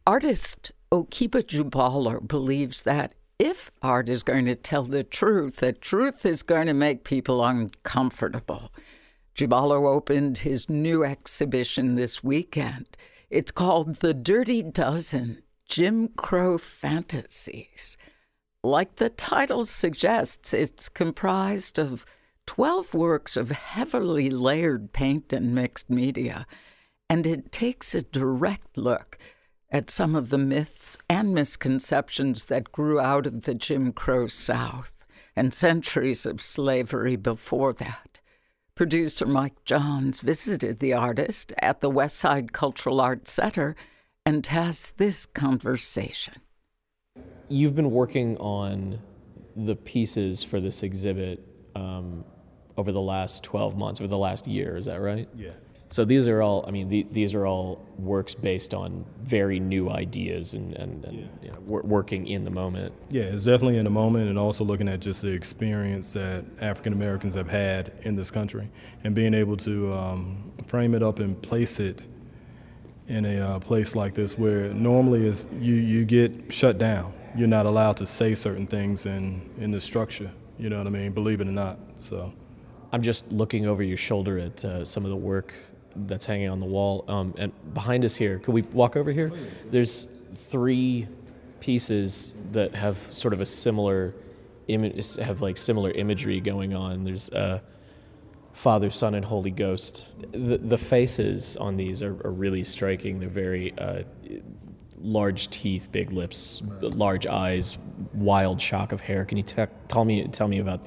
Artist Okiba Jubala believes that if art is going to tell the truth is going to make people uncomfortable. Jubala opened his new exhibition this weekend. It's called The Dirty Dozen, Jim Crow Fantasies. Like the title suggests, it's comprised of 12 works of heavily layered paint and mixed media, and it takes a direct look at some of the myths and misconceptions that grew out of the Jim Crow South and centuries of slavery before that. Producer Mike Johns visited the artist at the Westside Cultural Arts Center and has this conversation. You've been working on the pieces for this exhibit over the last 12 months, over the last year, is that right? Yeah. So these are all, these are all works based on very new ideas and you know, working in the moment. Yeah, it's definitely in the moment, and also looking at just the experience that African Americans have had in this country and being able to frame it up and place it in a place like this where normally is you get shut down. You're not allowed to say certain things in the structure, you know what I mean, believe it or not. So I'm just looking over your shoulder at some of the work that's hanging on the wall. And behind us here, could we walk over here? There's 3 pieces that have sort of a similar image, have like similar imagery going on. There's Father, Son, and Holy Ghost. The faces on these are really striking. They're very large teeth, big lips, large eyes, wild shock of hair. Can you tell me about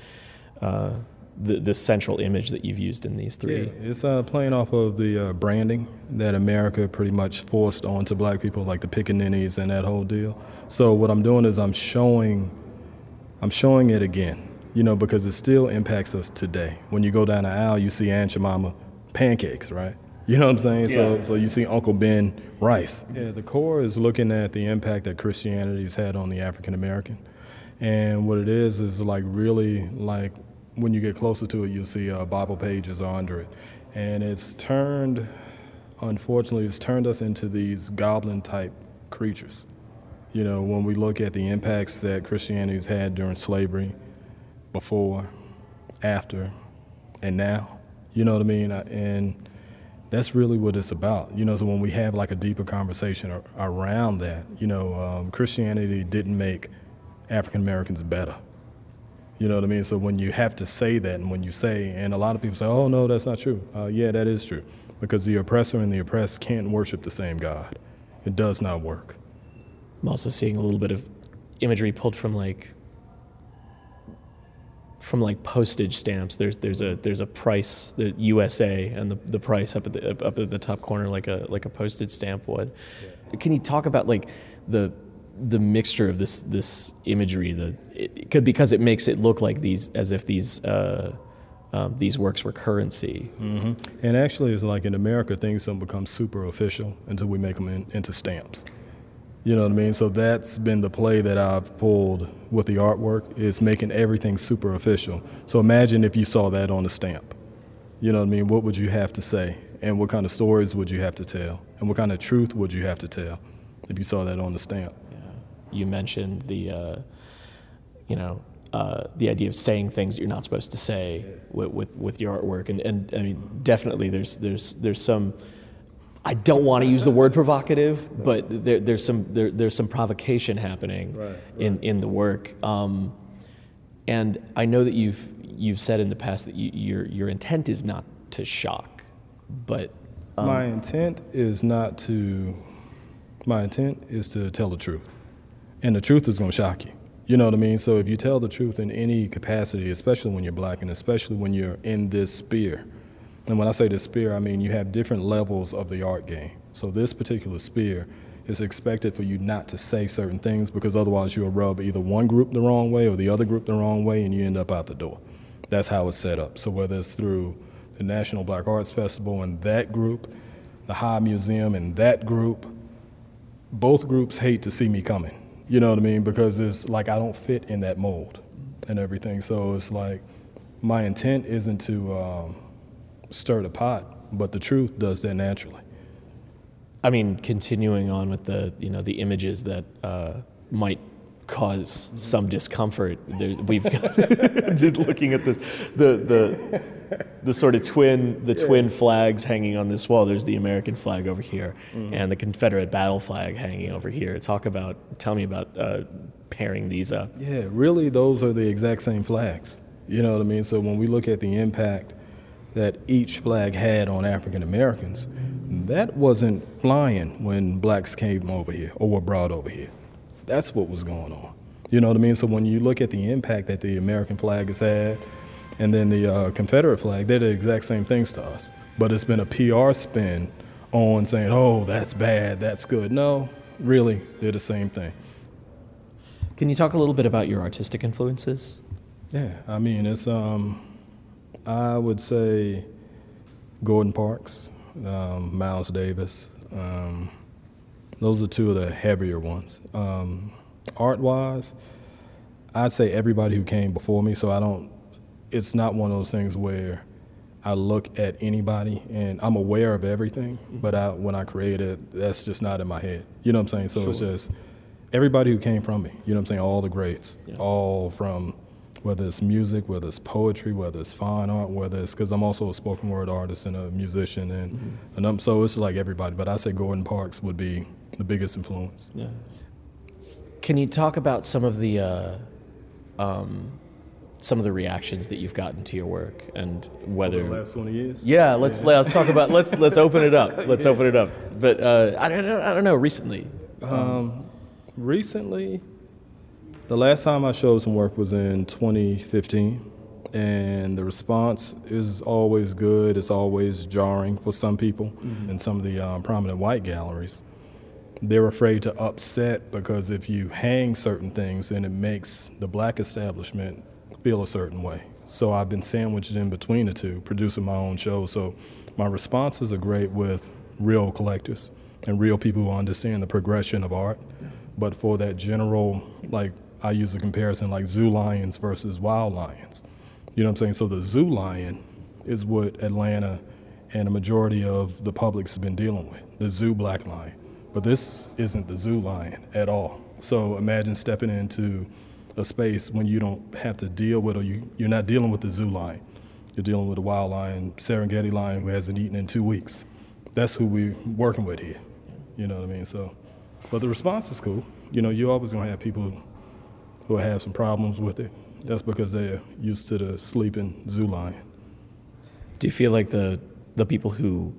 the central image that you've used in these 3? Yeah, it's playing off of the branding that America pretty much forced onto black people, like the pickaninnies and that whole deal. So what I'm doing is I'm showing it again, you know, because it still impacts us today. When you go down the aisle, you see Aunt Jemima pancakes, right? You know what I'm saying? Yeah. So you see Uncle Ben rice. Yeah, the core is looking at the impact that Christianity has had on the African American. And what it is like really like when you get closer to it, you'll see Bible pages are under it. And unfortunately, it's turned us into these goblin-type creatures. You know, when we look at the impacts that Christianity's had during slavery, before, after, and now, you know what I mean? And that's really what it's about. You know, so when we have like a deeper conversation around that, you know, Christianity didn't make African Americans better. You know what I mean? So when you have to say that, and when you say, and a lot of people say, oh, no, that's not true. Yeah, that is true. Because the oppressor and the oppressed can't worship the same God. It does not work. I'm also seeing a little bit of imagery pulled from postage stamps. There's a price, the USA, and the price up at the top corner, like a postage stamp would. Yeah. Can you talk about like the mixture of this imagery, because it makes it look like these works were currency. Mm-hmm. And actually, it's like in America, things don't become super official until we make them into stamps. You know what I mean? So that's been the play that I've pulled with the artwork, is making everything super official. So imagine if you saw that on a stamp. You know what I mean? What would you have to say? And what kind of stories would you have to tell? And what kind of truth would you have to tell if you saw that on the stamp? Yeah. You mentioned the idea of saying things that you're not supposed to say with your artwork, and I mean, definitely there's some. I don't want to use the word provocative, but there's some provocation happening in the work, and I know that you've said in the past that your intent is not to shock, but my intent is to tell the truth, and the truth is going to shock you. You know what I mean? So if you tell the truth in any capacity, especially when you're black and especially when you're in this sphere, and when I say this sphere, I mean you have different levels of the art game. So this particular sphere is expected for you not to say certain things, because otherwise you'll rub either one group the wrong way or the other group the wrong way, and you end up out the door. That's how it's set up. So whether it's through the National Black Arts Festival and that group, the High Museum and that group, both groups hate to see me coming. You know what I mean? Because it's like I don't fit in that mold and everything. So it's like my intent isn't to stir the pot, but the truth does that naturally. I mean, continuing on with the the images that might cause some discomfort. We've got just looking at this, the sort of twin flags hanging on this wall. There's the American flag over here, and the Confederate battle flag hanging over here. Tell me about pairing these up. Yeah, really, those are the exact same flags. You know what I mean? So when we look at the impact that each flag had on African Americans, that wasn't flying when blacks came over here or were brought over here. That's what was going on. You know what I mean? So when you look at the impact that the American flag has had, and then the Confederate flag, they're the exact same things to us. But it's been a PR spin on saying, oh, that's bad, that's good. No, really, they're the same thing. Can you talk a little bit about your artistic influences? Yeah, I mean, it's, I would say Gordon Parks, Miles Davis. Those are two of the heavier ones. Art-wise, I'd say everybody who came before me, so it's not one of those things where I look at anybody and I'm aware of everything, but when I create it, that's just not in my head. You know what I'm saying? So It's just everybody who came from me, you know what I'm saying? All the greats, all from whether it's music, whether it's poetry, whether it's fine art, whether it's, because I'm also a spoken word artist and a musician, and so it's like everybody, but I say Gordon Parks would be the biggest influence. Yeah. Can you talk about some of the reactions that you've gotten to your work and whether over the last 20 years? Yeah, let's talk about let's open it up. Let's open it up. But I don't know. Recently, recently, the last time I showed some work was in 2015, and the response is always good. It's always jarring for some people in some of the prominent white galleries. They're afraid to upset because if you hang certain things, then it makes the black establishment feel a certain way. So I've been sandwiched in between the two, producing my own show. So my responses are great with real collectors and real people who understand the progression of art. But for that general, like, I use a comparison like zoo lions versus wild lions. You know what I'm saying? So the zoo lion is what Atlanta and a majority of the public's been dealing with, the zoo black lion. But this isn't the zoo lion at all. So imagine stepping into a space when you don't have to deal with, or you're not dealing with the zoo lion. You're dealing with a wild lion, Serengeti lion who hasn't eaten in 2 weeks. That's who we're working with here. You know what I mean? So, but the response is cool. You know, you're always gonna have people who have some problems with it. That's because they're used to the sleeping zoo lion. Do you feel like the people who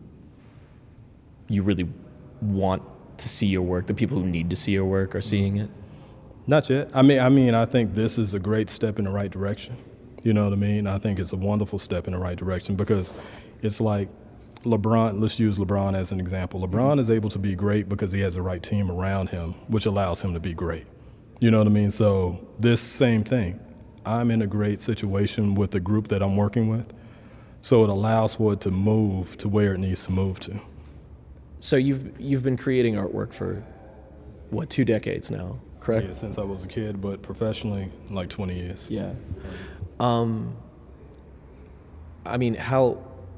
you really want to see your work, the people who need to see your work, are seeing it? Not yet. I mean, I think this is a great step in the right direction. You know what I mean? I think it's a wonderful step in the right direction because it's like LeBron, let's use LeBron as an example. LeBron is able to be great because he has the right team around him, which allows him to be great. You know what I mean? So this same thing, I'm in a great situation with the group that I'm working with, so it allows for it to move to where it needs to move to. So you've been creating artwork for, what, 2 decades now, correct? Yeah, since I was a kid, but professionally, like 20 years. Yeah. I mean, how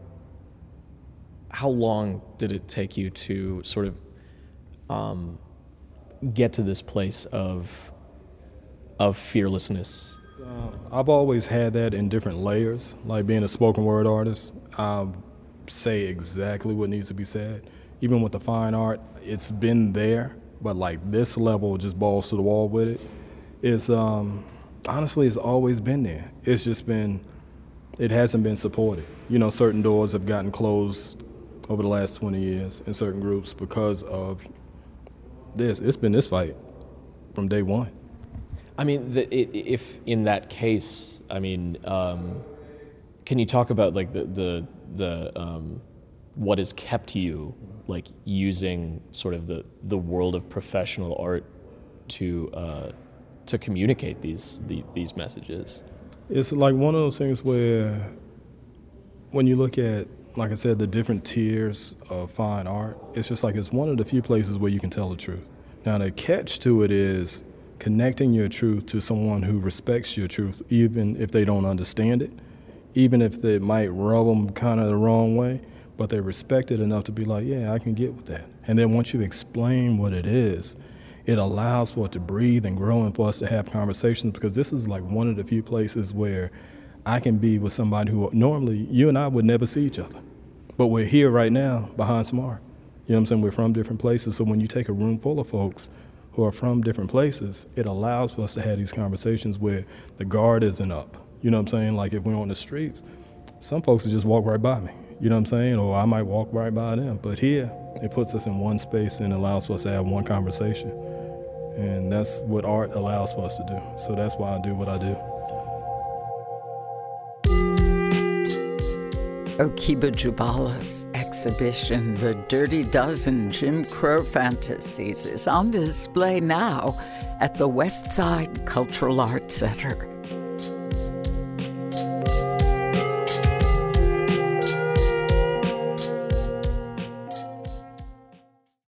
long did it take you to sort of get to this place of fearlessness? I've always had that in different layers. Like being a spoken word artist, I say exactly what needs to be said. Even with the fine art, it's been there, but like this level, just balls to the wall with it. It's honestly, it's always been there. It's just it hasn't been supported. You know, certain doors have gotten closed over the last 20 years in certain groups because of this. It's been this fight from day one. I mean, if in that case, I mean, can you talk about like the what has kept you like using sort of the world of professional art to communicate these messages? It's like one of those things where when you look at, like I said, the different tiers of fine art, it's just like it's one of the few places where you can tell the truth. Now the catch to it is connecting your truth to someone who respects your truth, even if they don't understand it, even if it might rub them kind of the wrong way, but they respect it enough to be like, yeah, I can get with that. And then once you explain what it is, it allows for it to breathe and grow and for us to have conversations, because this is like one of the few places where I can be with somebody who normally you and I would never see each other. But we're here right now behind some art. You know what I'm saying? We're from different places. So when you take a room full of folks who are from different places, it allows for us to have these conversations where the guard isn't up. You know what I'm saying? Like if we're on the streets, some folks will just walk right by me. You know what I'm saying? Or I might walk right by them. But here, it puts us in one space and allows for us to have one conversation. And that's what art allows for us to do. So that's why I do what I do. Okiba Jubala's exhibition, The Dirty Dozen Jim Crow Fantasies, is on display now at the West Side Cultural Arts Center.